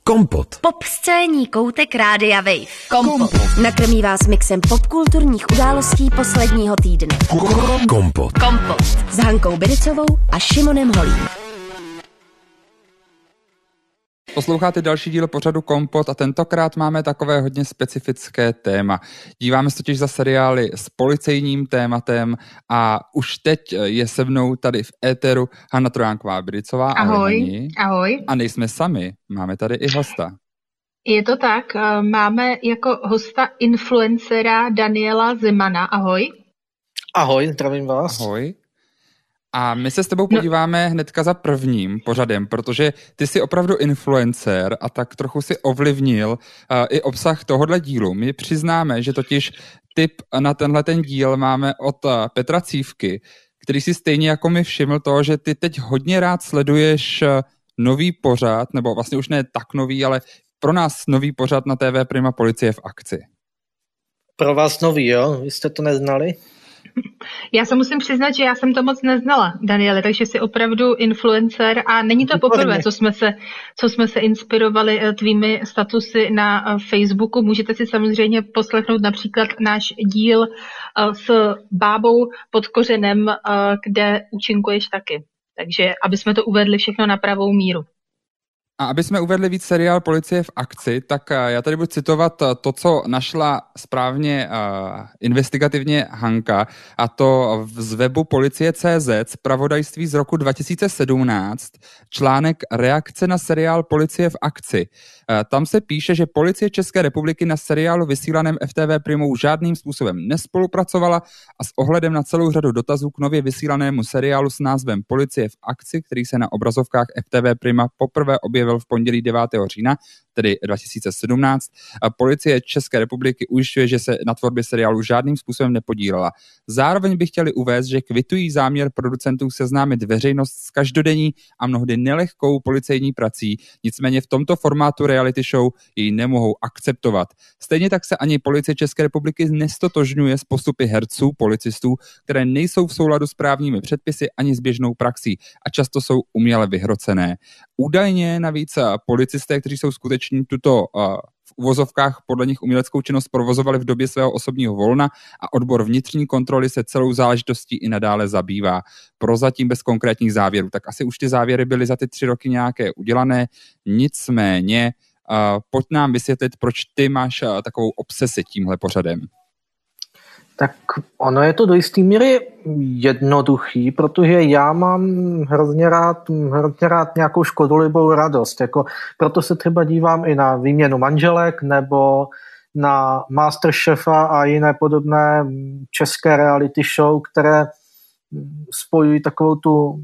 Kompot. Popscénní koutek Rádia Wave. Kompot. Nakrmí vás mixem popkulturních událostí posledního týdne. Kompot. S Hankou Biricovou a Šimonem Holím. Posloucháte další díl pořadu Kompot a tentokrát máme takové hodně specifické téma. Díváme se totiž za seriály s policejním tématem a už teď je se mnou tady v éteru Hana Trojánková-Biricová. Ahoj. Ahoj. A nejsme sami, máme tady i hosta. Je to tak, máme jako hosta influencera Daniela Zemana. Ahoj. Ahoj, zdravím vás. Ahoj. A my se s tebou podíváme hnedka za prvním pořadem, protože ty jsi opravdu influencer a tak trochu si ovlivnil i obsah tohohle dílu. My přiznáme, že totiž tip na tenhle ten díl máme od Petra Cívky, který si stejně jako mi všiml toho, že ty teď hodně rád sleduješ nový pořad, nebo vlastně už ne tak nový, ale pro nás nový pořad na TV Prima Policie v akci. Pro vás nový, jo? Vy jste to neznali? Já se musím přiznat, že já jsem to moc neznala, Daniele, takže jsi opravdu influencer a není to poprvé, co jsme se inspirovali tvými statusy na Facebooku. Můžete si samozřejmě poslechnout například náš díl s Bábou pod kořenem, kde účinkuješ taky. Takže aby jsme to uvedli všechno na pravou míru. A aby jsme uvedli víc seriál Policie v akci, tak já tady budu citovat to, co našla správně investigativně Hanka, a to z webu policie.cz, zpravodajství z roku 2017, článek Reakce na seriál Policie v akci. Tam se píše, že Policie České republiky na seriálu vysílaném FTV Primou žádným způsobem nespolupracovala a s ohledem na celou řadu dotazů k nově vysílanému seriálu s názvem Policie v akci, který se na obrazovkách FTV Prima poprvé objevil v pondělí 9. října, tedy 2017, Policie České republiky ujišťuje, že se na tvorbě seriálu žádným způsobem nepodílela. Zároveň by chtěli uvést, že kvitují záměr producentů seznámit veřejnost s každodenní a mnohdy nelehkou policejní prací, nicméně v tomto formátu reality show ji nemohou akceptovat. Stejně tak se ani Policie České republiky nestotožňuje s postupy herců, policistů, které nejsou v souladu s právními předpisy ani s běžnou praxí a často jsou uměle vyhrocené. Údajně navíc policisté, kteří jsou skuteční tuto v uvozovkách podle nich uměleckou činnost provozovali v době svého osobního volna a odbor vnitřní kontroly se celou záležitostí i nadále zabývá. Prozatím bez konkrétních závěrů. Tak asi už ty závěry byly za ty 3 roky nějaké udělané. Nicméně pojď nám vysvětlit, proč ty máš takovou obsesi tímhle pořadem. Tak ono je to do jisté míry jednoduchý, protože já mám hrozně rád nějakou škodolibou radost. Jako, proto se třeba dívám i na Výměnu manželek nebo na Masterchefa a jiné podobné české reality show, které spojují takovou tu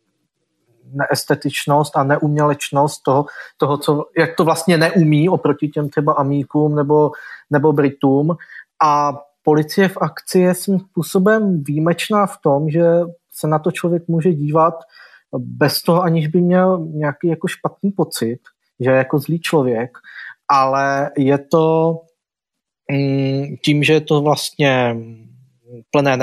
neestetičnost a neumělečnost toho co, jak to vlastně neumí oproti těm třeba Amíkům nebo Britům. A Policie v akci je svým způsobem výjimečná v tom, že se na to člověk může dívat bez toho, aniž by měl nějaký jako špatný pocit, že je jako zlý člověk, ale je to tím, že je to vlastně plné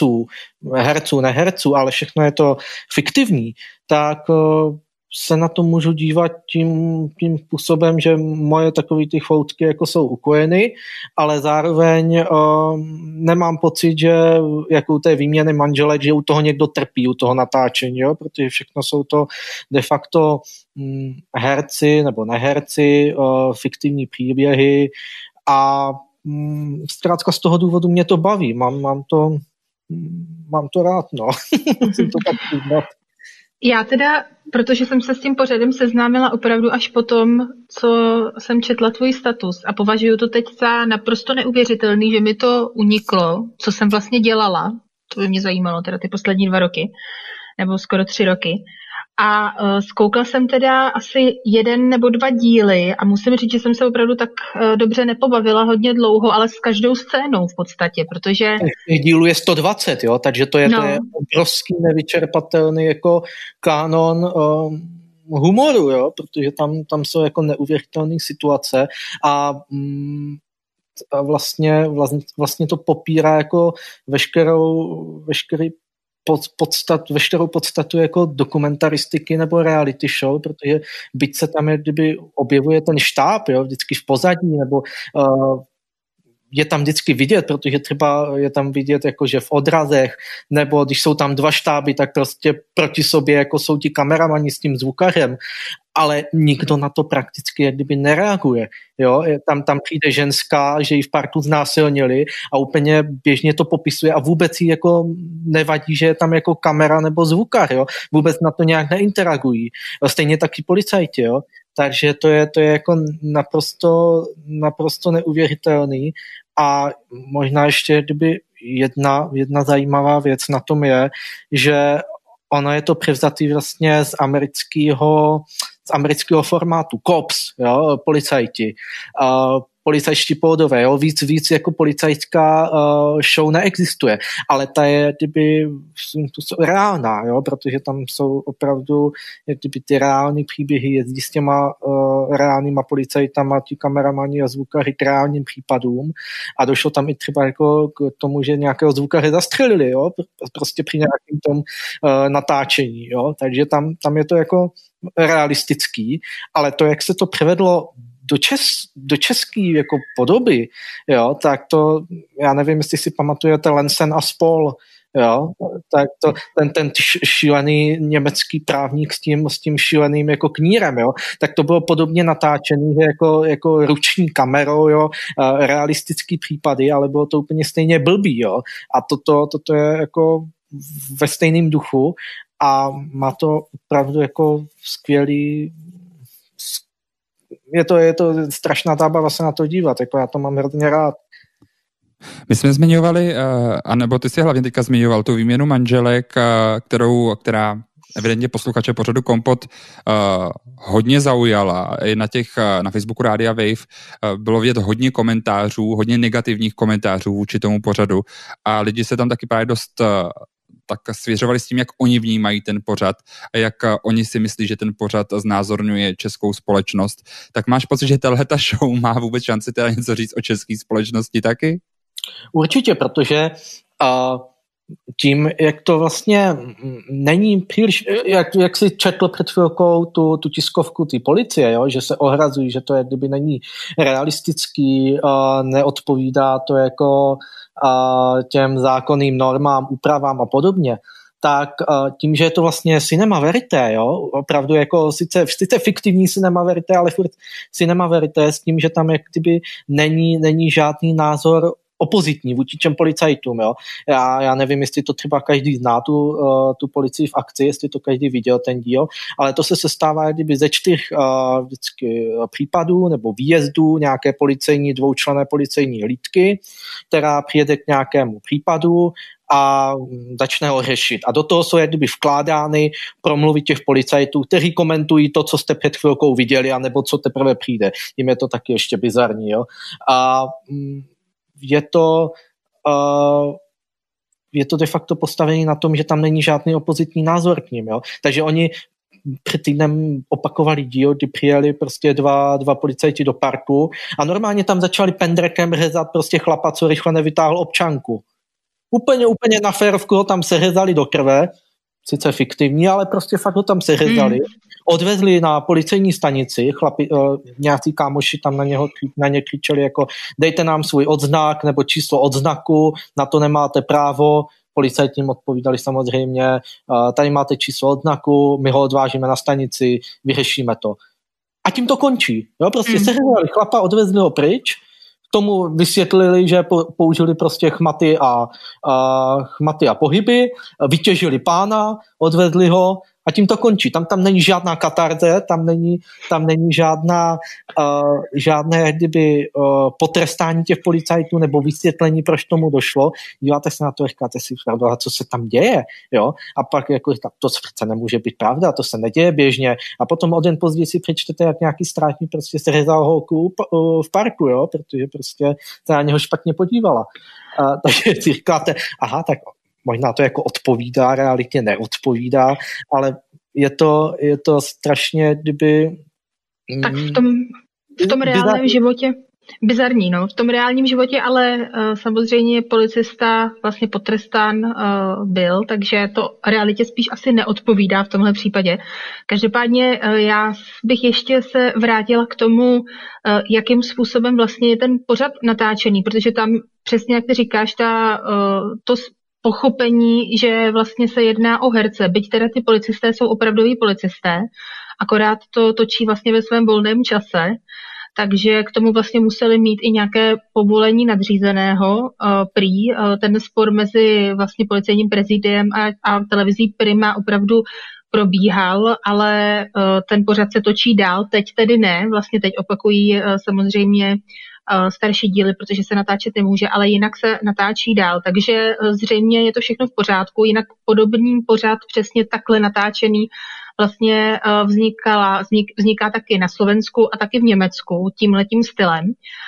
neherců, ale všechno je to fiktivní, tak se na to můžu dívat tím způsobem, že moje takové ty choutky jako jsou ukojeny, ale zároveň nemám pocit, že jako u té Výměny manželek, že u toho někdo trpí, u toho natáčení, jo? Protože všechno jsou to de facto herci nebo neherci, fiktivní příběhy a zkrátka z toho důvodu mě to baví. Mám to rád, no. Musím to tak přiznat. Já teda, protože jsem se s tím pořadem seznámila opravdu až potom, co jsem četla tvůj status a považuji to teď za naprosto neuvěřitelný, že mi to uniklo, co jsem vlastně dělala, to by mě zajímalo teda ty poslední 2 roky, nebo skoro 3 roky. A zkoukla jsem teda asi 1 nebo 2 díly a musím říct, že jsem se opravdu tak dobře nepobavila hodně dlouho, ale s každou scénou v podstatě, protože... Těch dílů je 120, jo, takže to je obrovský nevyčerpatelný jako kánon humoru, jo, protože tam jsou jako neuvěřitelné situace a vlastně to popírá jako veškerý veškerou podstatu jako dokumentaristiky nebo reality show, protože byť se tam kdyby objevuje ten štáb, jo, vždycky v pozadí, nebo je tam vždycky vidět, protože třeba je tam vidět jakože v odrazech, nebo když jsou tam dva štáby, tak prostě proti sobě jako jsou ti kameramani s tím zvukařem, ale nikdo na to prakticky jak kdyby nereaguje. Jo? Tam přijde ženská, že ji v parku znásilnili a úplně běžně to popisuje a vůbec jí jako nevadí, že je tam jako kamera nebo zvukař. Jo? Vůbec na to nějak neinteragují. Stejně taky policajti. Jo? Takže to je jako naprosto neuvěřitelný. A možná ještě kdyby jedna zajímavá věc na tom je, že ono je to převzatý vlastně z amerického formátu. Cops, jo, policajti. Policajští pódové, jo, víc jako policajská show neexistuje, ale ta je reálná, jo, protože tam jsou opravdu ty reální příběhy, jezdí s těma reálnýma policajtama, ti kameramani a zvukaři k reálným případům a došlo tam i třeba jako k tomu, že nějakého zvukaře zastřelili, jo, prostě při nějakém tom natáčení, jo, takže tam je to jako realistický, ale to, jak se to převedlo do české jako podoby, jo, tak to, já nevím, jestli si pamatujete Lensen a spol, jo, tak to, ten šílený německý právník s tím šíleným jako knírem, jo, tak to bylo podobně natáčený jako ruční kamerou, jo, realistický případy, ale bylo to úplně stejně blbý, jo, a toto je jako ve stejném duchu a má to opravdu jako skvělý. Je to strašná zábava se na to dívat, jako já to mám hrozně rád. My jsme zmiňovali, anebo ty si hlavně teďka zmiňoval tu výměnu manželek, která evidentně posluchače pořadu Kompot hodně zaujala. I na Facebooku Rádia Wave bylo vidět hodně komentářů, hodně negativních komentářů vůči tomu pořadu a lidi se tam taky právě dost tak svěřovali s tím, jak oni vnímají ten pořad a jak oni si myslí, že ten pořad znázorňuje českou společnost. Tak máš pocit, že tahleta show má vůbec šanci teda něco říct o české společnosti taky? Určitě, protože tím, jak to vlastně není příliš, jak si četl před chvilkou tu tiskovku ty policie, jo, že se ohrazují, že to jak kdyby není realistický, neodpovídá to jako těm zákonným normám, úpravám a podobně, tak tím, že je to vlastně cinema verité, jo, opravdu jako sice fiktivní cinema verité, ale furt cinema verité s tím, že tam jak kdyby není žádný názor opozitní vůči těm policajtům. Jo. Já nevím, jestli to třeba každý zná tu policii v akci, jestli to každý viděl ten díl, ale to se sestává kdyby ze 4 vždycky případů nebo výjezdů nějaké dvoučlenné policejní hlídky, která přijede k nějakému případu a začne ho řešit. A do toho jsou jak kdyby vkládány promluvy těch policajtů, kteří komentují to, co jste před chvilkou viděli, anebo co teprve přijde. Jim je to taky ještě bizarní. Jo. A je to de facto postavené na tom, že tam není žádný opozitní názor k ním. Jo? Takže oni před týdnem opakovali díl, kdy přijeli prostě dva policajti do parku a normálně tam začali pendrekem řezat prostě chlapa, co rychle nevytáhl občanku. Úplně na férovku ho tam seřezali do krve, sice fiktivní, ale prostě fakt ho tam seřezali. Odvezli na policejní stanici, nějací kámoši tam na ně křičeli jako dejte nám svůj odznak nebo číslo odznaku, na to nemáte právo. Policajti jim odpovídali samozřejmě, tady máte číslo odznaku, my ho odvážíme na stanici, vyřešíme to. A tím to končí. Jo? Prostě seřezali chlapa, odvezli ho pryč, k tomu vysvětlili, že použili prostě chmaty a pohyby, vytěžili pána, odvezli ho a tím to končí. Tam není žádná katarze, tam není žádné kdyby, potrestání těch policajtů nebo vysvětlení, proč tomu došlo. Díváte se na to, říkáte si, co se tam děje. Jo? A pak jako, to přece nemůže být pravda, to se neděje běžně. A potom o den později si přečtete, jak nějaký strážník prostě se řezal holku v parku, jo? Protože prostě se na něho špatně podívala. Takže si říkáte, aha, tak možná to jako odpovídá, realitě neodpovídá, ale je to strašně, kdyby... Tak v tom reálném životě bizarní, no. V tom reálním životě ale samozřejmě policista vlastně potrestán byl, takže to realitě spíš asi neodpovídá v tomhle případě. Každopádně já bych ještě se vrátila k tomu, jakým způsobem vlastně je ten pořad natáčený, protože tam přesně, jak ty říkáš, to pochopení, že vlastně se jedná o herce, byť teda ty policisté jsou opravdoví policisté, akorát to točí vlastně ve svém volném čase, takže k tomu vlastně museli mít i nějaké povolení nadřízeného. Prý ten spor mezi vlastně policejním prezidiem a televizí Prima opravdu probíhal, ale ten pořad se točí dál, teď tedy ne, vlastně teď opakují samozřejmě starší díly, protože se natáčet nemůže, ale jinak se natáčí dál, takže zřejmě je to všechno v pořádku, jinak podobný pořad přesně takhle natáčený vlastně vzniká taky na Slovensku a taky v Německu tímhletím stylem.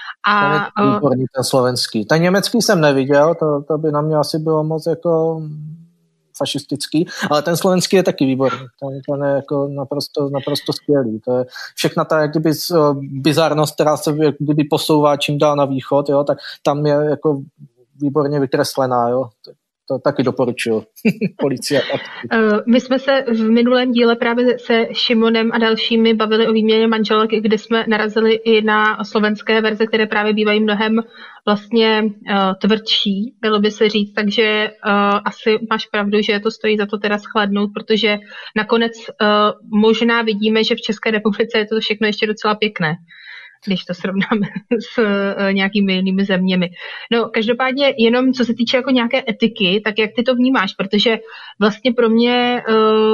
A výborný ten slovenský. Ten německý jsem neviděl, to by na mě asi bylo moc jako fašistický, ale ten slovenský je taky výborný. Ten je jako naprosto skvělý. To je všechna ta jak kdyby bizarnost, která se jak kdyby posouvá čím dál na východ, jo, tak tam je jako výborně vykreslená, jo. To taky doporučuju. Policie. My jsme se v minulém díle právě se Šimonem a dalšími bavili o výměně manželek, kde jsme narazili i na slovenské verze, které právě bývají mnohem vlastně tvrdší, bylo by se říct, takže asi máš pravdu, že to stojí za to teda shlédnout, protože nakonec možná vidíme, že v České republice je to všechno ještě docela pěkné, když to srovnáme s nějakými jinými zeměmi. No, každopádně jenom co se týče jako nějaké etiky, tak jak ty to vnímáš, protože vlastně pro mě,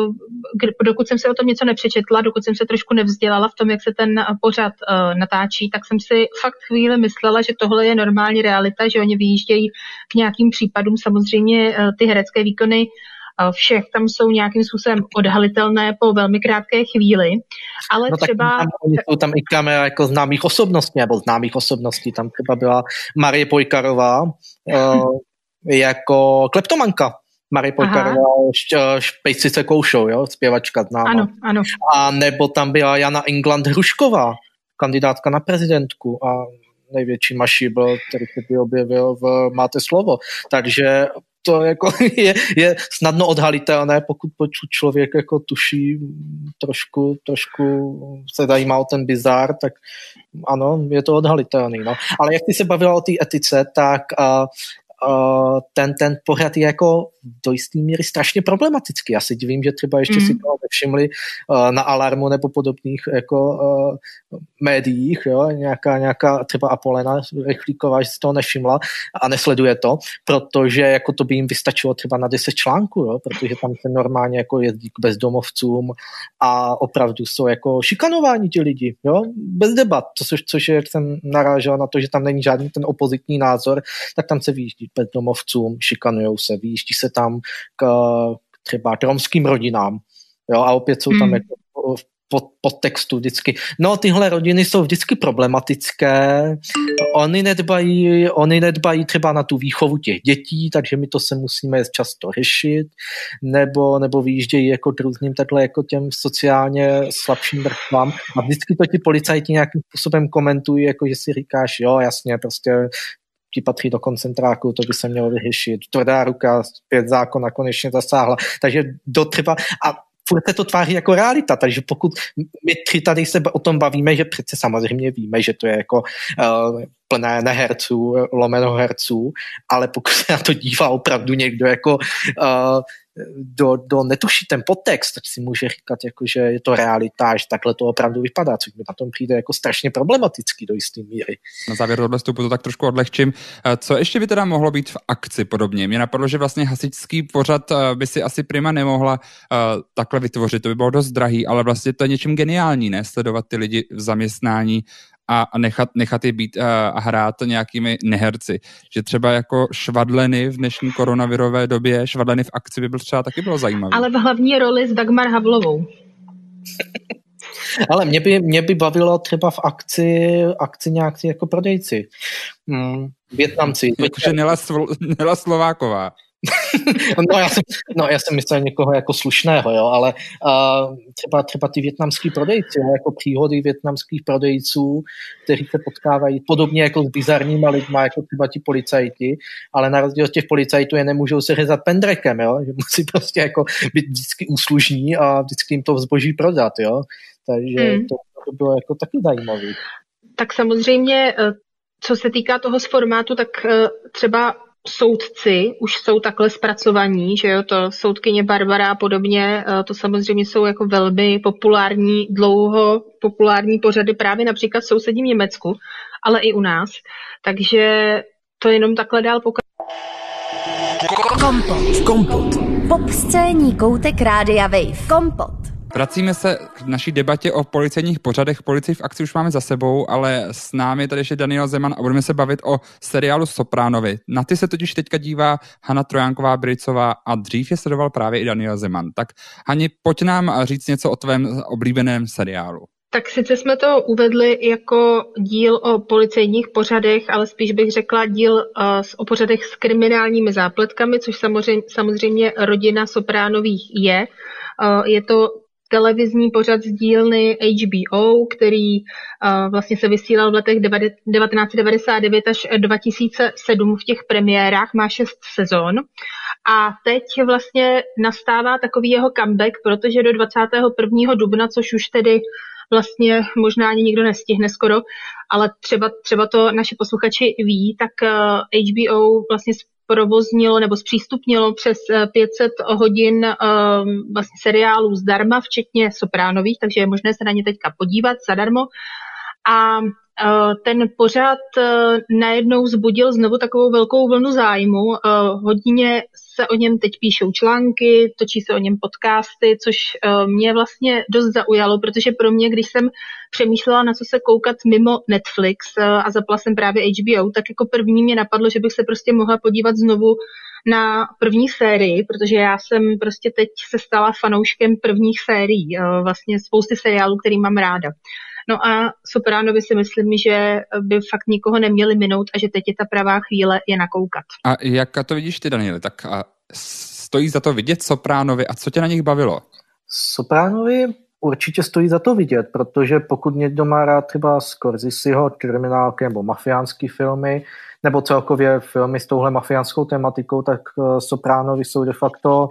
dokud jsem se o tom něco nepřečetla, dokud jsem se trošku nevzdělala v tom, jak se ten pořad natáčí, tak jsem si fakt chvíli myslela, že tohle je normální realita, že oni vyjíždějí k nějakým případům, samozřejmě ty herecké výkony všech tam jsou nějakým způsobem odhalitelné po velmi krátké chvíli, ale no třeba... Jsou tam i kamera jako známých osobností, tam třeba byla Marie Pojkarová jako kleptomanka. Marie Pojkarová, Špejcice koušou, jo, zpěvačka známá. Ano. A nebo tam byla Jana England Hrušková, kandidátka na prezidentku a největší mašibl, který se objevil v Máte slovo. Takže to jako je snadno odhalitelné, pokud člověk jako tuší trošku se zajímá o ten bizár, tak ano, je to odhalitelný. No. Ale jak ty se bavila o té etice, tak ten pořad je jako do jistý míry strašně problematický. Já se divím, že třeba ještě si to nevšimli na Alarmu nebo podobných jako médiích, jo? Nějaká třeba Apolena Rychlíková, že si toho nevšimla a nesleduje to, protože jako to by jim vystačilo třeba na 10 článků, jo? Protože tam se normálně jako jezdí k bezdomovcům a opravdu jsou jako šikanováni ti lidi, jo? Bez debat, což je, jak jsem narážel na to, že tam není žádný ten opozitní názor, tak tam se vyjíždí k bezdomovcům, šikanujou se, vyjíždí se tam třeba k romským rodinám, jo, a opět jsou tam jako podtextu vždycky. No, tyhle rodiny jsou vždycky problematické, oni nedbají třeba na tu výchovu těch dětí, takže my to se musíme často řešit, nebo vyjíždějí jako k různým takhle jako těm sociálně slabším vrstvám a vždycky to ti policajti nějakým způsobem komentují, jako že si říkáš, jo, jasně, prostě ti patří do koncentráku, to by se mělo vyřešit. Tvrdá ruka, zpět zákona konečně zasáhla. Takže dotrvá a furt se to tváří jako realita, takže pokud my tři tady se o tom bavíme, že přece samozřejmě víme, že to je jako plné neherců, lomeno herců, ale pokud se na to dívá opravdu někdo jako netuší ten podtext, tak si může říkat, jako, že je to realita, že takhle to opravdu vypadá, což mi na tom přijde jako strašně problematický do jisté míry. Na závěr tohle vstupu to tak trošku odlehčím. Co ještě by teda mohlo být v akci podobně? Mě napadlo, že vlastně hasičský pořad by si asi Prima nemohla takhle vytvořit, to by bylo dost drahý, ale vlastně to je něčím geniální, ne? Sledovat ty lidi v zaměstnání a nechat je být a hrát nějakými neherci. Že třeba jako Švadleny v dnešní koronavirové době, Švadleny v akci by třeba taky bylo zajímavé. Ale v hlavní roli s Dagmar Havlovou. Ale mě by bavilo třeba v akci nějaký jako prodejci. Vietnamci. Jakože Nela Slováková. Já jsem myslel někoho jako slušného, jo, ale třeba ty vietnamský prodejci, jako příhody vietnamských prodejců, kteří se potkávají podobně jako s bizarníma lidma, jako třeba ti policajti, ale na rozdíl od těch policajtů je nemůžou se řezat pendrekem, jo, že musí prostě jako být vždycky úslužní a vždycky jim to zboží prodat, jo, takže to bylo jako taky zajímavé. Tak samozřejmě, co se týká toho z formátu, tak třeba soudci už jsou takhle zpracovaní, že jo, to soudkyně Barbara a podobně, to samozřejmě jsou jako velmi populární, dlouho populární pořady právě například v sousedním Německu, ale i u nás, takže to jenom takhle dál pokračuje. Kompot. Pop scénní koutek Rádia Wave. Kompot. Vracíme se k naší debatě o policejních pořadech. Policii v akci už máme za sebou, ale s námi je tady ještě Daniel Zeman a budeme se bavit o seriálu Sopránovi. Na ty se totiž teďka dívá Hana Trojánková-Bricová a dřív je sledoval právě i Daniel Zeman. Tak Hani, pojď nám říct něco o tvém oblíbeném seriálu. Tak sice jsme to uvedli jako díl o policejních pořadech, ale spíš bych řekla díl o pořadech s kriminálními zápletkami, což samozřejmě Rodina Sopránových je. Je to televizní pořad z dílny HBO, který vlastně se vysílal v letech 1999 až 2007 v těch premiérách, má 6 sezon. A teď vlastně nastává takový jeho comeback, protože do 21. dubna, což už tedy vlastně možná ani nikdo nestihne skoro, ale třeba to naši posluchači ví, tak HBO vlastně provoznilo nebo zpřístupnilo přes 500 hodin vlastně seriálů zdarma, včetně Sopránových, takže je možné se na ně teďka podívat zadarmo. A ten pořad najednou vzbudil znovu takovou velkou vlnu zájmu. Hodně se o něm teď píšou články, točí se o něm podcasty, což mě vlastně dost zaujalo, protože pro mě, když jsem přemýšlela, na co se koukat mimo Netflix a zapla jsem právě HBO, tak jako první mě napadlo, že bych se prostě mohla podívat znovu na první sérii, protože já jsem prostě teď se stala fanouškem prvních sérií, vlastně spousty seriálů, který mám ráda. No a Sopránovi si myslím, že by fakt nikoho neměli minout a že teď je ta pravá chvíle je nakoukat. A jak to vidíš ty, Danieli? Tak stojí za to vidět Sopránovi a co tě na nich bavilo? Sopránovi určitě stojí za to vidět, protože pokud někdo má rád třeba Scorseseho kriminálky nebo mafiánský filmy, nebo celkově filmy s touhle mafiánskou tematikou, tak Sopránovi jsou de facto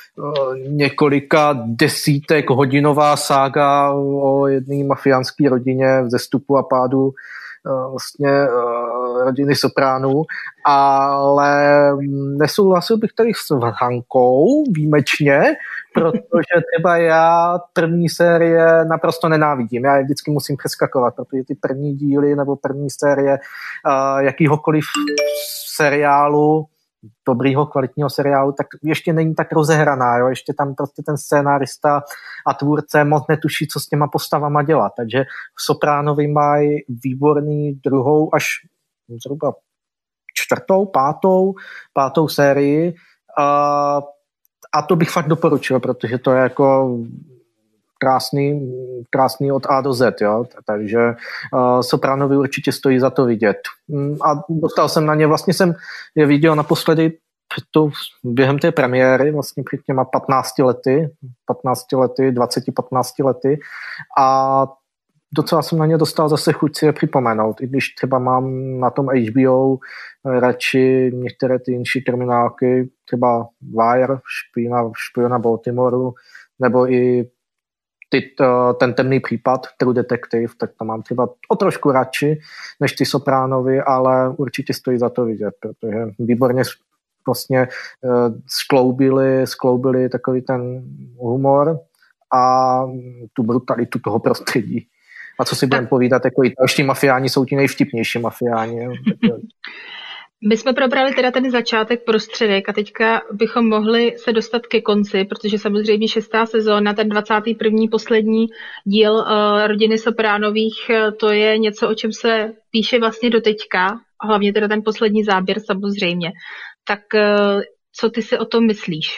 několika desítek hodinová sága o jedné mafiánské rodině v zestupu a pádu vlastně rodiny Sopránů, ale nesouhlasil bych tady s Hankou výjimečně, protože třeba já první série naprosto nenávidím. Já je vždycky musím přeskakovat, protože ty první díly nebo první série jakýhokoliv seriálu, dobrýho, kvalitního seriálu, tak ještě není tak rozehraná, jo? Ještě tam prostě ten scénárista a tvůrce moc netuší, co s těma postavama dělat, takže Sopránovi mají výborný druhou až zhruba čtvrtou, pátou sérii a to bych fakt doporučil, protože to je jako krásný od A do Z, jo? Takže Sopránovi určitě stojí za to vidět. A dostal jsem na ně, vlastně jsem je viděl naposledy během té premiéry, vlastně před těma 15 lety, 20-15 lety a docela jsem na ně dostal zase chuť si je připomenout, i když třeba mám na tom HBO radši některé ty jinší kriminálky, třeba Wire, špiona Baltimoru, nebo i ten temný případ, True Detective, tak to mám třeba o trošku radši než ty Sopránovi, ale určitě stojí za to vidět, protože výborně vlastně skloubili takový ten humor a tu brutalitu toho prostředí. A co si budeme povídat, jako i další mafiáni jsou ti nejvtipnější mafiáni. My jsme probrali teda ten začátek, prostředek a teďka bychom mohli se dostat ke konci, protože samozřejmě 6. sezóna, ten 21. poslední díl Rodiny Sopránových, to je něco, o čem se píše vlastně doteďka, a hlavně teda ten poslední záběr samozřejmě. Tak co ty si o tom myslíš?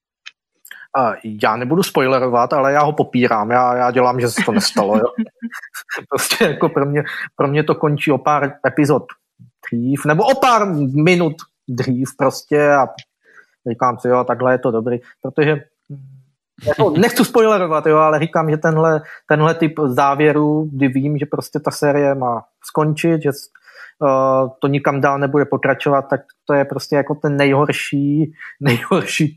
Já nebudu spoilerovat, ale já ho popírám. Já dělám, že se to nestalo. Jo? Prostě jako pro mě to končí o pár epizod dřív, nebo o pár minut dřív prostě říkám si, jo, takhle je to dobrý, protože jako, nechci spoilerovat, jo, ale říkám, že tenhle typ závěru, kdy vím, že prostě ta série má skončit, že to nikam dál nebude pokračovat, tak to je prostě jako ten nejhorší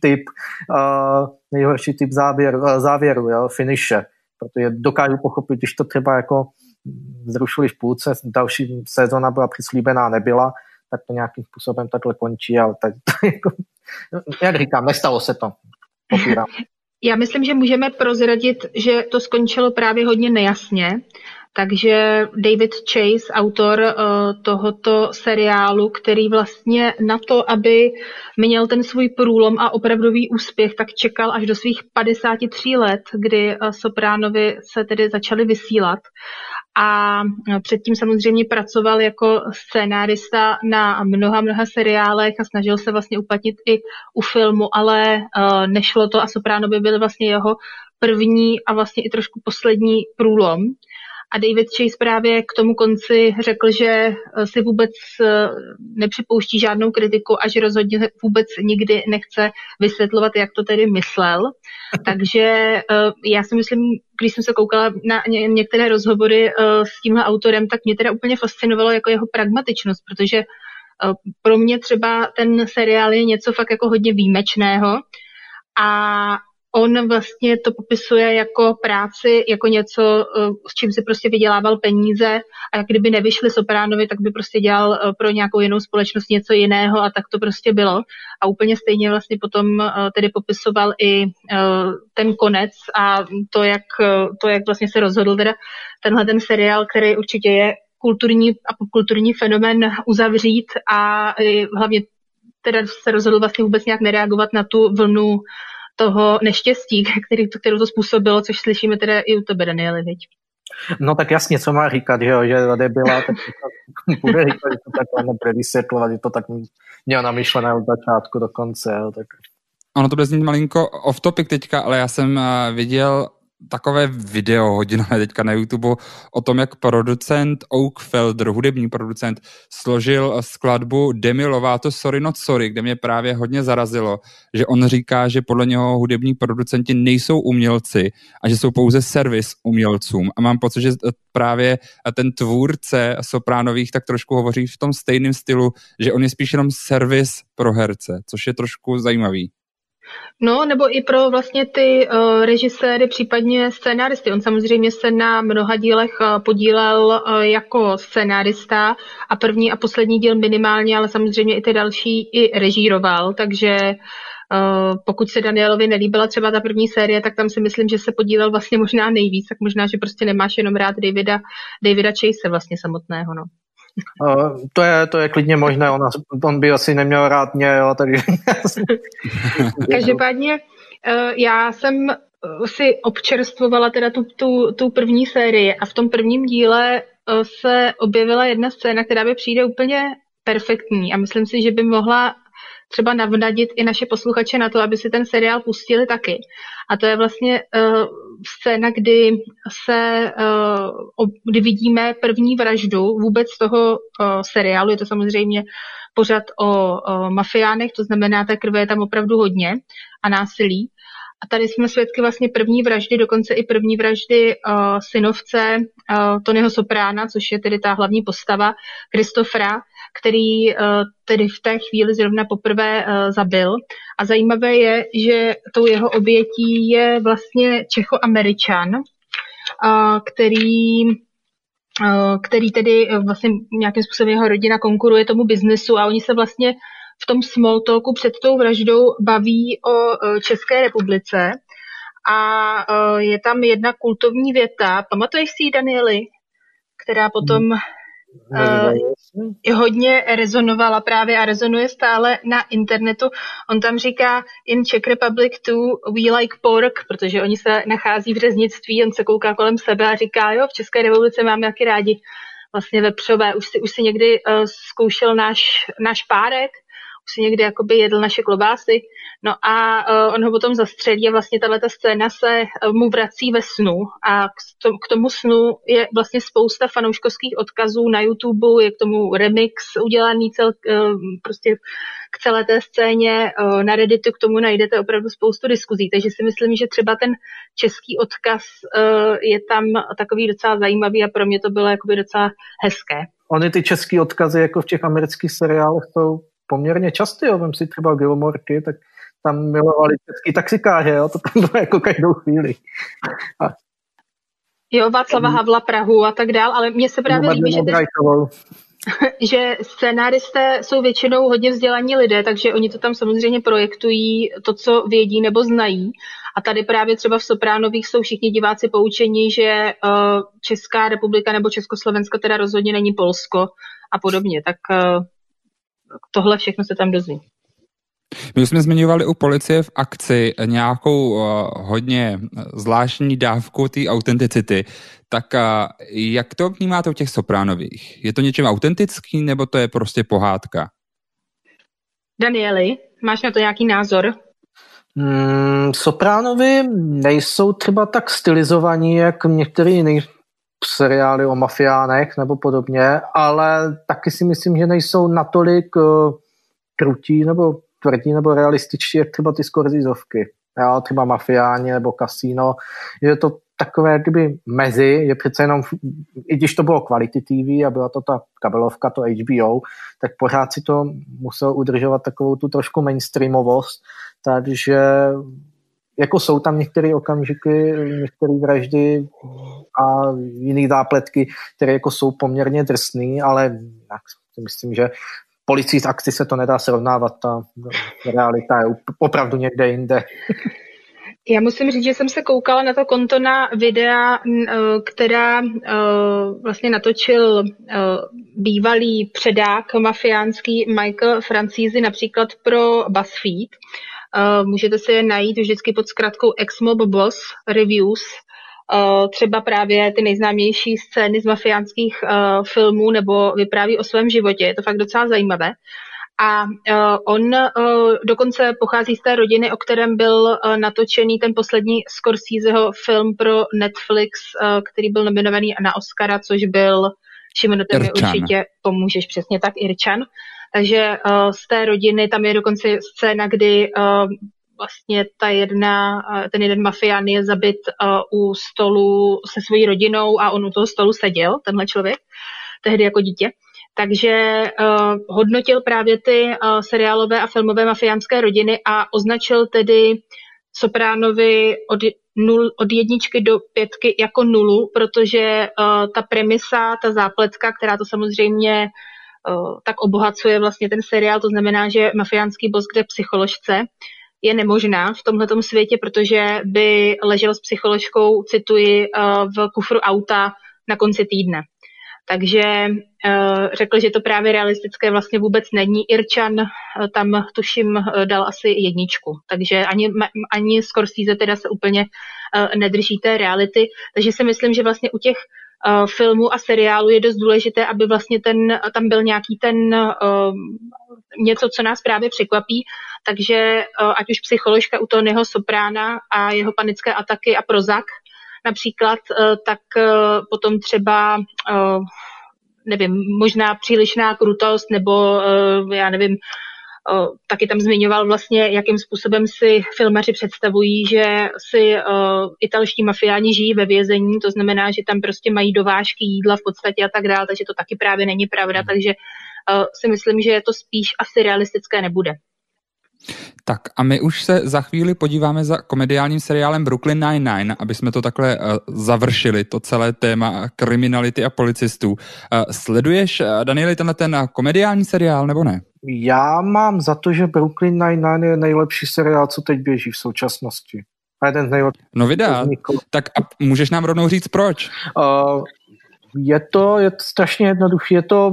typ závěru, jo, finiše. Protože dokážu pochopit, když to třeba jako zrušili v půlce, další sezona byla přislíbená, nebyla, tak to nějakým způsobem takhle končí, ale tak jako, jak říkám, nestalo se to. Popírám. Já myslím, že můžeme prozradit, že to skončilo právě hodně nejasně, takže David Chase, autor tohoto seriálu, který vlastně na to, aby měl ten svůj průlom a opravdový úspěch, tak čekal až do svých 53 let, kdy Sopránovi se tedy začaly vysílat. A předtím samozřejmě pracoval jako scénárista na mnoha seriálech a snažil se vlastně uplatnit i u filmu, ale nešlo to a Sopránovi byl vlastně jeho první a vlastně i trošku poslední průlom. A David Chase právě k tomu konci řekl, že si vůbec nepřipouští žádnou kritiku a že rozhodně vůbec nikdy nechce vysvětlovat, jak to tedy myslel. Takže já si myslím, když jsem se koukala na některé rozhovory s tímhle autorem, tak mě teda úplně fascinovalo jako jeho pragmatičnost, protože pro mě třeba ten seriál je něco fakt jako hodně výjimečného a on vlastně to popisuje jako práci, jako něco, s čím si prostě vydělával peníze a jak kdyby nevyšli Sopránovi, tak by prostě dělal pro nějakou jinou společnost něco jiného a tak to prostě bylo. A úplně stejně vlastně potom tedy popisoval i ten konec a to, jak vlastně se rozhodl teda tenhle ten seriál, který určitě je kulturní a popkulturní fenomén uzavřít a hlavně teda se rozhodl vlastně vůbec nějak nereagovat na tu vlnu toho neštěstí, kterou to způsobilo, což slyšíme teda i u tebe, Danieli, viď? No tak jasně, co má říkat, že tady byla, tak bude říkat, že to takhle nebude vysvětlovat, že to tak měl namyšlené od začátku do konce. Jo, tak. Ono to bude znít malinko off topic teďka, ale já jsem viděl takové video hodinové teďka na YouTube o tom, jak producent Oak Felder, hudební producent, složil skladbu Demi Lovato Sorry Not Sorry, kde mě právě hodně zarazilo, že on říká, že podle něho hudební producenti nejsou umělci a že jsou pouze servis umělcům. A mám pocit, že právě ten tvůrce Sopránových tak trošku hovoří v tom stejném stylu, že on je spíš jenom servis pro herce, což je trošku zajímavý. No, nebo i pro vlastně ty režiséry, případně scénáristy. On samozřejmě se na mnoha dílech podílel jako scénárista a první a poslední díl minimálně, ale samozřejmě i ty další i režíroval, takže pokud se Danielovi nelíbila třeba ta první série, tak tam si myslím, že se podílel vlastně možná nejvíc, tak možná, že prostě nemáš jenom rád Davida Chase vlastně samotného, no. To je klidně možné, on by asi neměl rád mě, jo, takže... Každopádně já jsem si občerstvovala teda tu první sérii a v tom prvním díle se objevila jedna scéna, která by přijde úplně perfektní a myslím si, že by mohla třeba navnadit i naše posluchače na to, aby si ten seriál pustili taky. A to je vlastně scéna, kdy vidíme první vraždu vůbec toho seriálu. Je to samozřejmě pořad o mafiánech, to znamená, té krve je tam opravdu hodně a násilí. A tady jsme svědky vlastně první vraždy, dokonce i první vraždy synovce Tonyho Soprána, což je tedy ta hlavní postava, Christophera, který tedy v té chvíli zrovna poprvé zabil. A zajímavé je, že tou jeho obětí je vlastně Čechoameričan, který tedy vlastně nějakým způsobem jeho rodina konkuruje tomu biznesu a oni se vlastně v tom small talku před tou vraždou baví o České republice a je tam jedna kultovní věta, pamatuješ si ji, Danieli, která potom hodně rezonovala právě a rezonuje stále na internetu. On tam říká in Czech Republic too we like pork, protože oni se nachází v řeznictví, on se kouká kolem sebe a říká, jo, v České republice máme taky rádi vlastně vepřové. Už si někdy zkoušel náš párek? si někdy jakoby jedl naše klobásy. No a on ho potom zastřelí a vlastně tato scéna se mu vrací ve snu a k tomu snu je vlastně spousta fanouškovských odkazů na YouTube, je k tomu remix udělaný prostě k celé té scéně, na Redditu k tomu najdete opravdu spoustu diskuzí, takže si myslím, že třeba ten český odkaz je tam takový docela zajímavý a pro mě to bylo jakoby docela hezké. Ony ty český odkazy jako v těch amerických seriálech jsou poměrně časté, jo. Vem si třeba Gilmorky, tak tam milovali český taxikáře, jo, to tam bylo jako každou chvíli. Jo, Václava Havla, Prahu a tak dál, ale mně se právě líbí, že scénáristé jsou většinou hodně vzdělaní lidé, takže oni to tam samozřejmě projektují to, co vědí nebo znají. A tady právě třeba v Sopránových jsou všichni diváci poučení, že Česká republika nebo Československo teda rozhodně není Polsko a podobně. Tak tohle všechno se tam dozví. My už jsme zmiňovali u Policie v akci nějakou hodně zvláštní dávku té autenticity. Tak jak to vnímáte u těch Sopránových? Je to něčím autentický, nebo to je prostě pohádka? Danieli, máš na to nějaký názor? Sopránovi nejsou třeba tak stylizovaní, jak některé jiné seriály o mafiánech nebo podobně, ale taky si myslím, že nejsou natolik krutí nebo tvrdí nebo realističtí, jak třeba ty Scorsesovky. Jo, třeba Mafiáni nebo Casino. Je to takové kdyby mezi, je přece jenom, i když to bylo Quality TV a byla to ta kabelovka, to HBO, tak pořád si to musel udržovat takovou tu trošku mainstreamovost, takže jako jsou tam některé okamžiky, některé vraždy a jiné zápletky, které jako jsou poměrně drsný, ale tak si myslím, že Policii z akci se to nedá srovnávat, ta realita je opravdu někde jinde. Já musím říct, že jsem se koukala na to konto na videa, která vlastně natočil bývalý předák mafiánský Michael Francisi například pro BuzzFeed. Můžete si je najít vždycky pod zkratkou Ex-Mob Boss Reviews, třeba právě ty nejznámější scény z mafiánských filmů nebo vypráví o svém životě. Je to fakt docela zajímavé. A on dokonce pochází z té rodiny, o kterém byl natočený ten poslední Scorseseho film pro Netflix, který byl nominovaný na Oscara, což byl, Šimone, ty mi určitě pomůžeš, přesně tak, Irčan. Takže z té rodiny tam je dokonce scéna, kdy vlastně ten jeden mafián je zabit u stolu se svojí rodinou a on u toho stolu seděl, tenhle člověk, tehdy jako dítě. Takže hodnotil právě ty seriálové a filmové mafiánské rodiny a označil tedy Sopránovi od 1 do 5 jako 0, protože ta premisa, ta zápletka, která to samozřejmě tak obohacuje vlastně ten seriál, to znamená, že mafiánský boss jde psycholožce, je nemožná v tomhletom světě, protože by ležel s psycholožkou, cituji, v kufru auta na konci týdne. Takže řekl, že to právě realistické vlastně vůbec není. Irčan tam tuším dal asi 1, takže ani Scorsese teda se úplně nedrží té reality. Takže si myslím, že vlastně u těch filmů a seriálů je dost důležité, aby vlastně tam byl nějaký něco, co nás právě překvapí. Takže ať už psycholožka u Tonyho Soprána a jeho panické ataky a Prozac například, tak potom třeba nevím, možná přílišná krutost, nebo já nevím, taky tam zmiňoval vlastně, jakým způsobem si filmaři představují, že si italští mafiáni žijí ve vězení, to znamená, že tam prostě mají dovážky jídla v podstatě a tak dále, takže to taky právě není pravda, takže si myslím, že to spíš asi realistické nebude. Tak a my už se za chvíli podíváme za komediálním seriálem Brooklyn Nine-Nine, aby jsme to takhle završili, to celé téma kriminality a policistů. Sleduješ, Danieli, ten komediální seriál, nebo ne? Já mám za to, že Brooklyn Nine-Nine je nejlepší seriál, co teď běží v současnosti. A jeden z nejlepších. No vydá. Tak a můžeš nám rovnou říct proč? Je to strašně jednoduché, je to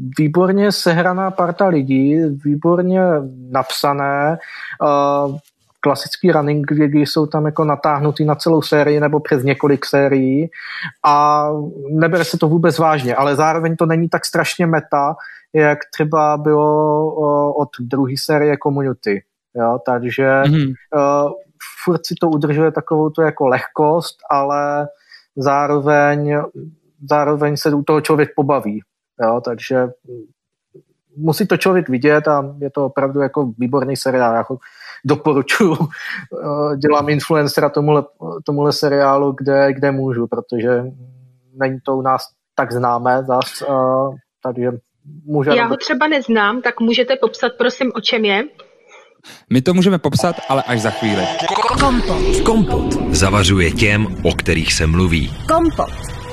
výborně sehraná parta lidí, výborně napsané. klasický running, kdy jsou tam jako natáhnutý na celou sérii nebo přes několik sérií a nebere se to vůbec vážně, ale zároveň to není tak strašně meta, jak třeba bylo od druhé série Community. Jo? Takže furt si to udržuje takovou to jako lehkost, ale zároveň se u toho člověk pobaví. Jo? Takže musí to člověk vidět a je to opravdu jako výborný seriál. Já doporučuji, dělám influencera tomuhle seriálu, kde můžu, protože není to u nás tak známé zas, takže můžu... Já ho třeba neznám, tak můžete popsat, prosím, o čem je? My to můžeme popsat, ale až za chvíli. Kompot zavařuje těm, o kterých se mluví. Kompot.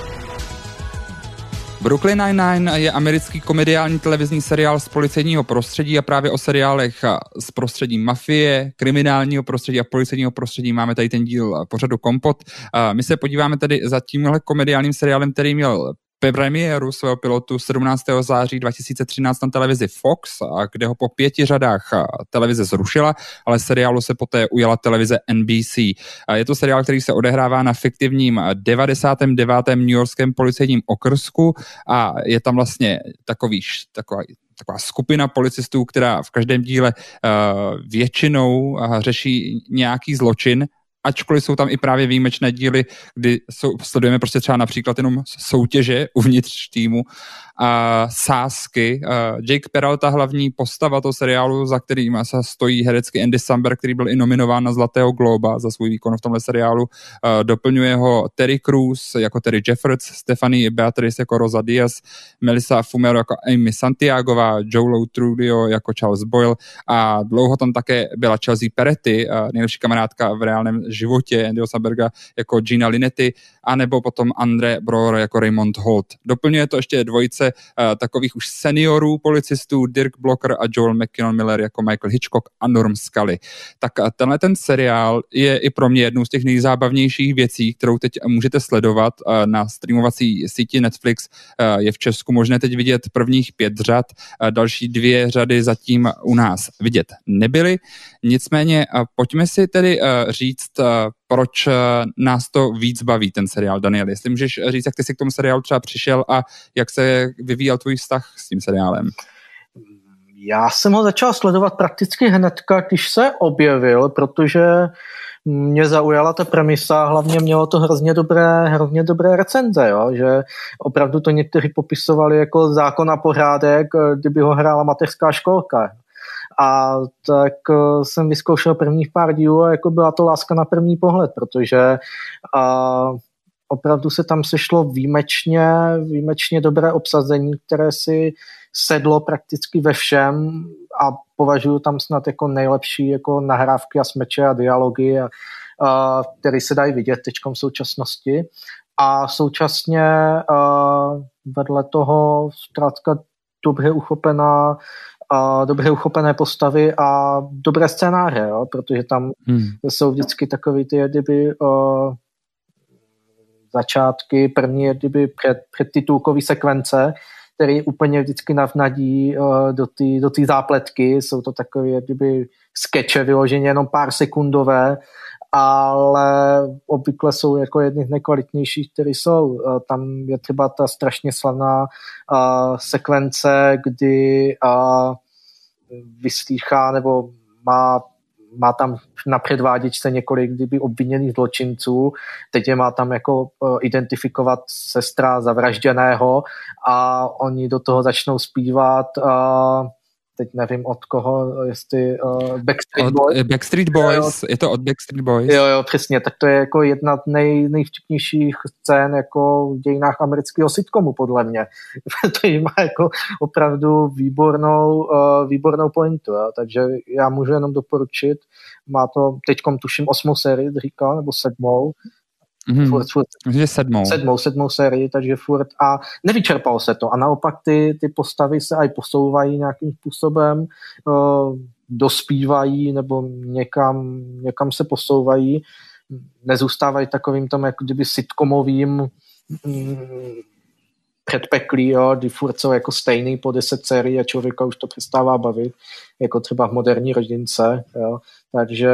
Brooklyn Nine-Nine je americký komediální televizní seriál z policejního prostředí a právě o seriálech z prostředí mafie, kriminálního prostředí a policejního prostředí máme tady ten díl pořadu Kompot. My se podíváme tedy za tímhle komediálním seriálem, který měl premiéru svého pilotu 17. září 2013 na televizi Fox, kde ho po 5 řadách televize zrušila, ale seriálu se poté ujala televize NBC. Je to seriál, který se odehrává na fiktivním 99. newyorském policejním okrsku a je tam vlastně taková skupina policistů, která v každém díle většinou řeší nějaký zločin, ačkoliv jsou tam i právě výjimečné díly, kdy sledujeme prostě třeba například jenom soutěže uvnitř týmu a sázky. Jake Peralta, hlavní postava toho seriálu, za kterým se stojí herecky Andy Samberg, který byl i nominován na Zlatého Globa za svůj výkon v tomhle seriálu. Doplňuje ho Terry Crews jako Terry Jeffords, Stephanie Beatrice jako Rosa Diaz, Melissa Fumero jako Amy Santiagová, Joe Lo Truglio jako Charles Boyle a dlouho tam také byla Chelsea Peretti, nejlepší kamarádka v reálném životě Andyho Samberga jako Gina Linetti, anebo potom Andre Braugher jako Raymond Holt. Doplňuje to ještě dvojice takových už seniorů policistů Dirk Blocker a Joel McKinnon Miller jako Michael Hitchcock a Norm Scully. Tak tenhle ten seriál je i pro mě jednou z těch nejzábavnějších věcí, kterou teď můžete sledovat na streamovací síti Netflix. Je v Česku možné teď vidět prvních 5 řad, další 2 řady zatím u nás vidět nebyly. Nicméně pojďme si tedy říct, proč nás to víc baví, ten seriál, Daniel. Jestli můžeš říct, jak ty jsi k tomu seriálu třeba přišel a jak se vyvíjel tvůj vztah s tím seriálem? Já jsem ho začal sledovat prakticky hnedka, když se objevil, protože mě zaujala ta premisa, hlavně mělo to hrozně dobré recenze, jo? Že opravdu to někteří popisovali jako zákon a pořádek, kdyby ho hrála mateřská školka. A tak jsem vyzkoušel prvních pár dílů a jako byla to láska na první pohled, protože opravdu se tam sešlo výjimečně dobré obsazení, které si sedlo prakticky ve všem a považuji tam snad jako nejlepší jako nahrávky a smeče a dialogy, které se dají vidět teďkom v současnosti. A současně vedle toho zkrátka dobře uchopené postavy a dobré scénáře, jo? Protože tam jsou vždycky takový ty začátky, první předtitulkový sekvence, který úplně vždycky navnadí do té zápletky. Jsou to takové skeče vyloženě jenom pár sekundové, ale obvykle jsou jako jedny z nejkvalitnějších, které jsou. Tam je třeba ta strašně slavná sekvence, kdy vyslýchá nebo má tam na předváděčce několik obviněných zločinců, teď je má tam jako identifikovat sestra zavražděného a oni do toho začnou zpívat teď nevím od koho, jestli Backstreet Boys. Backstreet Boys, je to od Backstreet Boys. Jo, přesně, tak to je jako jedna z nejvtipnějších scén jako v dějinách amerického sitcomu, podle mě. To má jako opravdu výbornou pointu, jo. Takže já můžu jenom doporučit, má to teďkom tuším 8. sérii, říkal, nebo 7. Sedmou sérii, takže furt a nevyčerpalo se to a naopak ty postavy se aj posouvají nějakým způsobem, dospívají nebo někam se posouvají, nezůstávají takovým tam jako kdyby sitcomovým předpeklí, jo, kdy furt jsou jako stejný po 10 sérií a člověka už to přestává bavit, jako třeba v Moderní rodince, jo. Takže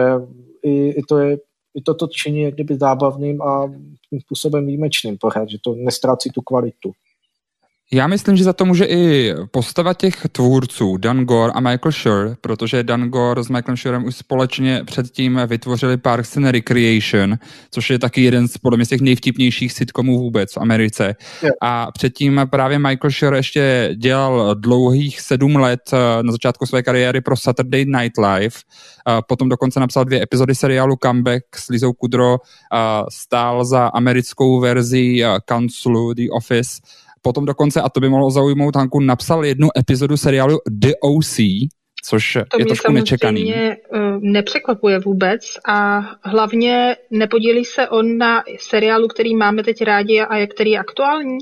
i to činí jak kdyby zábavným a tím způsobem výjimečným pořád, že to nestrácí tu kvalitu. Já myslím, že za to může i postava těch tvůrců, Dan Gore a Michael Schur, protože Dan Gore s Michaelem Schurem už společně předtím vytvořili Parks and Recreation, což je taky jeden z podle mě z těch nejvtipnějších sitcomů vůbec v Americe. Yeah. A předtím právě Michael Schur ještě dělal dlouhých 7 let na začátku své kariéry pro Saturday Night Live. Potom dokonce napsal 2 epizody seriálu Comeback s Lizou Kudrow, stál za americkou verzi Council, The Office. Potom dokonce, a to by mohlo zaujmout Hanku, napsal 1 epizodu seriálu The O.C., což to je trošku nečekaný. To mě nepřekvapuje vůbec a hlavně nepodílí se on na seriálu, který máme teď rádi a který je aktuální?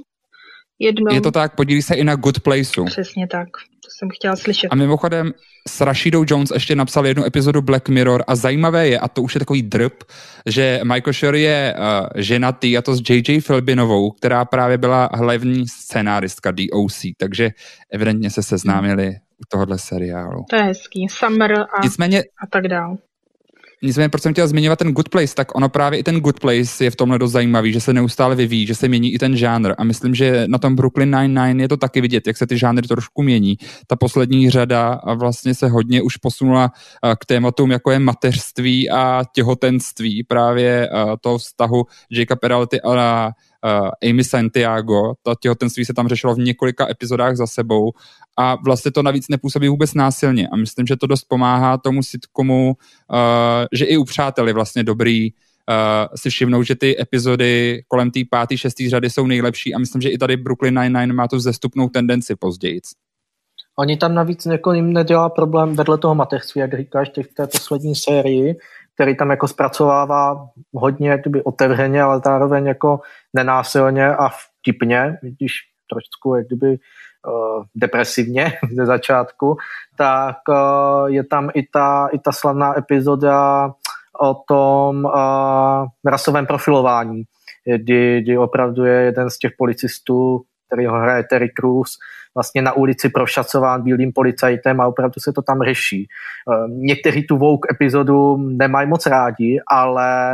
Je to tak, podílí se i na Good Placeu. Přesně tak, to jsem chtěla slyšet. A mimochodem s Rashidou Jones ještě napsal 1 epizodu Black Mirror a zajímavé je, a to už je takový drb, že Michael Schur je ženatý, a to s J.J. Philbinovou, která právě byla hlavní scenáristka DOC, takže evidentně se seznámili u tohohle seriálu. To je hezký. Summer a tak dál. Nicméně, proč jsem chtěl zmiňovat ten Good Place, tak ono právě i ten Good Place je v tomhle dost zajímavý, že se neustále vyvíjí, že se mění i ten žánr a myslím, že na tom Brooklyn Nine-Nine je to taky vidět, jak se ty žánry trošku mění. Ta poslední řada vlastně se hodně už posunula k tématům, jako je mateřství a těhotenství, právě toho vztahu Jakea Peralty a Amy Santiago. To těhotenství se tam řešilo v několika epizodách za sebou a vlastně to navíc nepůsobí vůbec násilně a myslím, že to dost pomáhá tomu sitcomu, že i u Přátel je vlastně dobrý si všimnout, že ty epizody kolem té 5., 6. řady jsou nejlepší a myslím, že i tady Brooklyn Nine-Nine má tu vzestupnou tendenci později. Oni tam navíc jim nedělá problém vedle toho mateřství, jak říkáš, v té poslední sérii, který tam jako zpracovává hodně jakoby otevřeně, ale zároveň jako nenásilně a vtipně, když trošku jak kdyby depresivně ze začátku, tak je tam i ta slavná epizoda o tom rasovém profilování, kdy opravdu je jeden z těch policistů, který ho hraje Terry Crews, vlastně na ulici prošacován bílým policajtem a opravdu se to tam řeší. Někteří tu woke epizodu nemají moc rádi, ale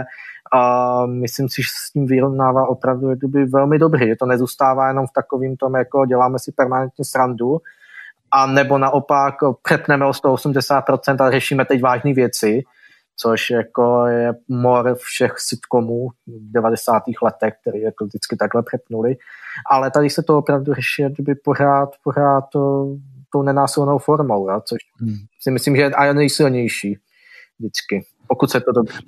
myslím si, že s tím vyrovnává opravdu velmi dobrý. Je to nezůstává jenom v takovým tom, jako děláme si permanentně srandu, a nebo naopak přepneme o 180% a řešíme teď vážné věci, což jako je mor všech sitcomů v 90. letech, které jako vždycky takhle přepnuli. Ale tady se to opravdu řeší pořád tou nenásilnou formou, ja? Což si myslím, že je nejsilnější vždycky, pokud se to dobře.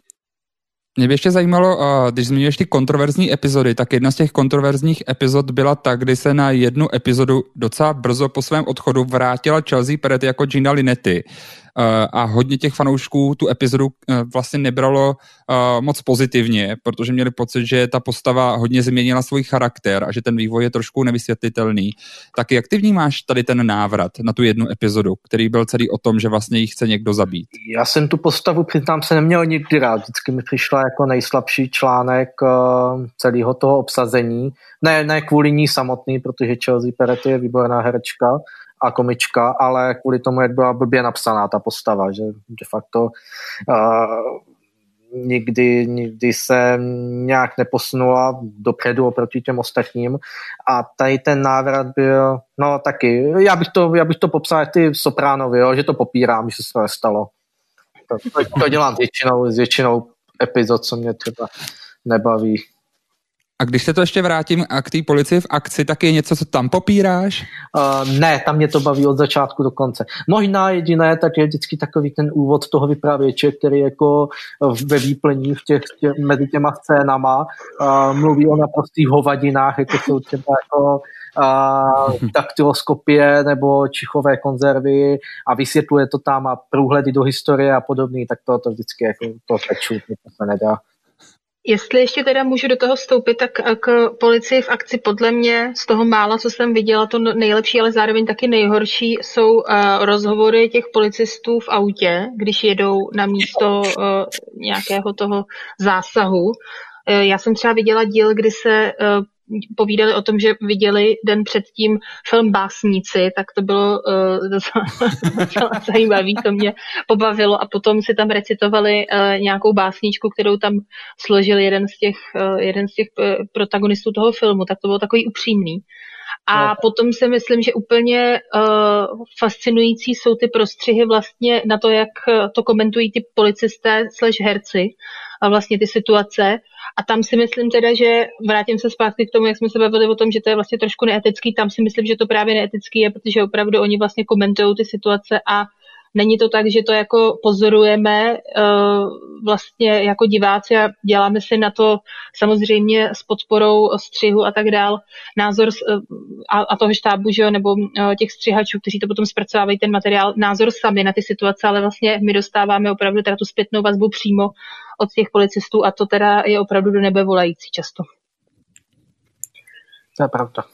Mě by ještě zajímalo, když zmiňuješ ty kontroverzní epizody, tak jedna z těch kontroverzních epizod byla ta, kdy se na 1 epizodu docela brzo po svém odchodu vrátila Chelsea Peretti jako Gina Linetti. A hodně těch fanoušků tu epizodu vlastně nebralo moc pozitivně, protože měli pocit, že ta postava hodně změnila svůj charakter a že ten vývoj je trošku nevysvětlitelný. Tak jak ty vnímáš tady ten návrat na tu 1 epizodu, který byl celý o tom, že vlastně ji chce někdo zabít? Já jsem tu postavu, přiznám se, neměl nikdy rád. Vždycky mi přišla jako nejslabší článek celého toho obsazení. Ne kvůli ní samotný, protože Chelsea Peretti je výborná herečka a komička, ale kvůli tomu, jak byla blbě napsaná ta postava, že de facto nikdy se nějak neposunula dopředu oproti těm ostatním a tady ten návrat byl, no taky, já bych to popsal ty Sopránovi, jo, že to popírám, že se to nestalo. To dělám s většinou epizod, co mě třeba nebaví. A když se to ještě vrátím k té Policii v akci, tak je něco, co tam popíráš? Ne, tam mě to baví od začátku do konce. Možná jediné, tak je vždycky takový ten úvod toho vypravěče, který jako ve výplní mezi těma scénama mluví o naprostých hovadinách, jako jsou třeba jako daktyloskopie nebo čichové konzervy a vysvětluje to tam a průhledy do historie a podobný, tak to vždycky jako to peču, to se nedá. Jestli ještě teda můžu do toho vstoupit, tak k Policii v akci podle mě z toho mála, co jsem viděla, to nejlepší, ale zároveň taky nejhorší jsou rozhovory těch policistů v autě, když jedou na místo nějakého toho zásahu. Já jsem třeba viděla díl, kdy se povídali o tom, že viděli den předtím film Básníci, tak to bylo docela zajímavý, to mě pobavilo a potom si tam recitovali nějakou básničku, kterou tam složil jeden z těch protagonistů toho filmu, tak to bylo takový upřímný. A potom si myslím, že úplně fascinující jsou ty prostřihy vlastně na to, jak to komentují ty policisté / herci a vlastně ty situace. A tam si myslím teda, že vrátím se zpátky k tomu, jak jsme se bavili o tom, že to je vlastně trošku neetický. Tam si myslím, že to právě neetický je, protože opravdu oni vlastně komentují ty situace a není to tak, že to jako pozorujeme vlastně jako diváci a děláme si na to samozřejmě s podporou střihu a tak dál názor a toho štábu, že jo, nebo těch střihačů, kteří to potom zpracovávají ten materiál, názor sami na ty situace, ale vlastně my dostáváme opravdu teda tu zpětnou vazbu přímo od těch policistů a to teda je opravdu do nebe volající často. To je pravda.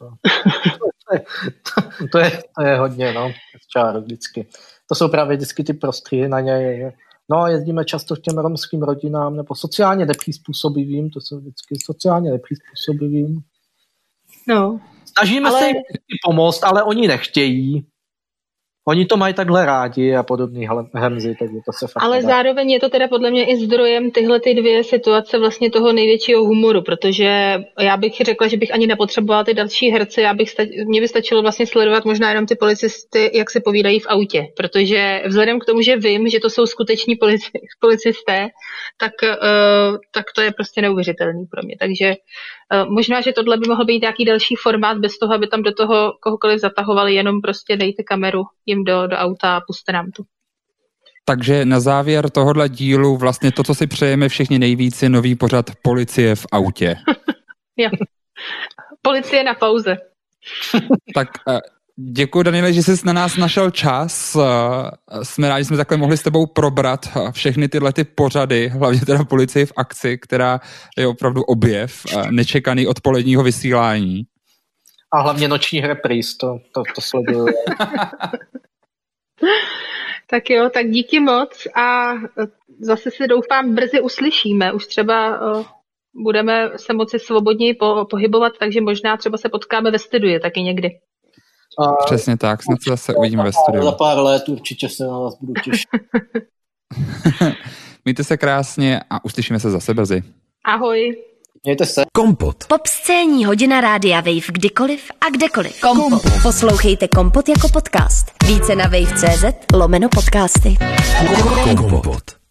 To je hodně, no, čáro vždycky. To jsou právě vždycky ty prostřihy na ně. No, jezdíme často k těm romským rodinám, nebo sociálně nepřizpůsobivým, to jsou vždycky sociálně nepřizpůsobivým. No. Snažíme se jim pomoct, ale oni nechtějí. Oni to mají takhle rádi a podobný hemzy, takže to se fakt ale nedá. Zároveň je to teda podle mě i zdrojem tyhle ty dvě situace vlastně toho největšího humoru, protože já bych řekla, že bych ani nepotřebovala ty další herce, mě by stačilo vlastně sledovat možná jenom ty policisty, jak se povídají v autě, protože vzhledem k tomu, že vím, že to jsou skuteční policisté, tak to je prostě neuvěřitelný pro mě, takže možná, že tohle by mohl být nějaký další formát bez toho, aby tam do toho kohokoliv zatahovali, jenom prostě dejte kameru jim do auta a puste nám to. Takže na závěr tohohle dílu vlastně to, co si přejeme všichni nejvíc, je nový pořad Policie v autě. Jo. Policie na pauze. Tak děkuji, Daniele, že jsi na nás našel čas. Jsme rádi, že jsme takhle mohli s tebou probrat všechny tyhle ty pořady, hlavně teda Policie v akci, která je opravdu objev, nečekaný odpoledního vysílání. A hlavně noční repríz, to sleduju. Tak jo, tak díky moc a zase si doufám brzy uslyšíme. Už třeba budeme se moci svobodněji pohybovat, takže možná třeba se potkáme ve studiu taky někdy. Přesně tak, snad se zase uvidíme ve studiu. Za pár let určitě se na vás budu těšit. Mějte se krásně a uslyšíme se zase brzy. Ahoj. Mějte se. Kompot. Popscénní hodina Rádia Wave kdykoliv a kdekoliv. Kompot. Poslouchejte Kompot jako podcast. Více na wave.cz/podcasty. Kompot.